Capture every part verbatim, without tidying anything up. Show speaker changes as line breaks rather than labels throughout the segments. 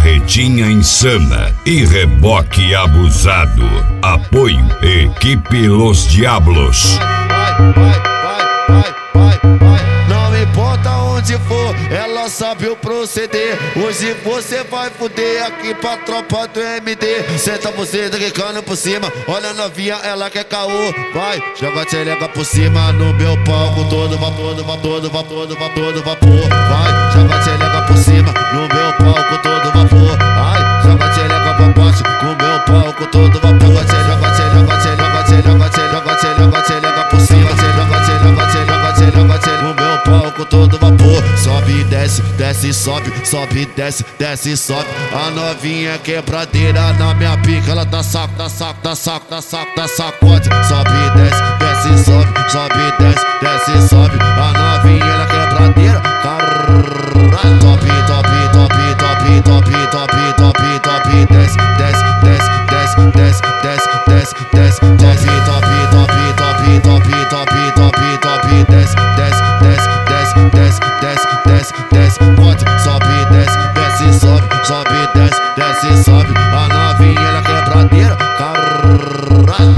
carretinha insana e reboque abusado. Apoio Equipe Los Diablos.
Vai, vai, vai, vai, vai, vai. Não importa onde for, ela sabe o proceder. Hoje você vai fuder aqui pra tropa do M D. Senta você, tá quicando por cima. Olha a novinha, ela quer caô. Vai, joga a tchereca por cima no meu palco. Todo vapor, todo vapor, todo vapor, todo vapor, todo vapor. Vai, joga a tchereca por cima no meu palco. Todo vapor. Ai, joga a tchereca pra baixo com o meu palco. Todo vapor. Joga a tchereca, tchereca, tchereca, tchereca, tchereca, tchereca, tchereca por cima. Tchereca, tchereca, tchereca, tchereca, tchereca. No meu palco todo vapor. Sobe, desce, desce, sobe. Sobe, desce, desce, sobe. A novinha quebradeira na minha pica. Ela tá saco, tá saco, tá saco, tá saco, tá sacode. Sobe, desce, desce, sobe. Sobe, desce, desce, sobe. A novinha ela quebradeira. Caralho. Top, top, top, top, top, top, top, top. Desce, desce, desce, desce, desce, desce, desce, desce. Top, top, top, top, top, top, top, top. Desce, desce, desce, desce, desce, desce, desce, desce. Pode, sobe, desce, desce, sobe. Sobe, desce, desce, sobe. A novinha ela quebradeira. Caralho.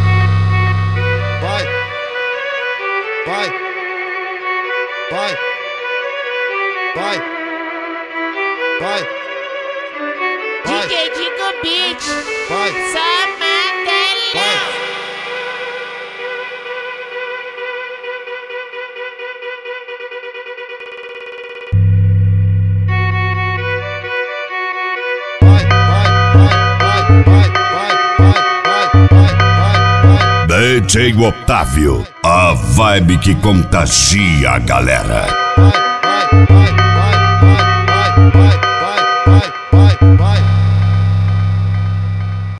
Vai, vai, vai, vai, vai, vai.
D J Digo Beat,
vai,
Samantha.
vai.
D J Otávio, a vibe que contagia a galera.
Vai, vai, vai.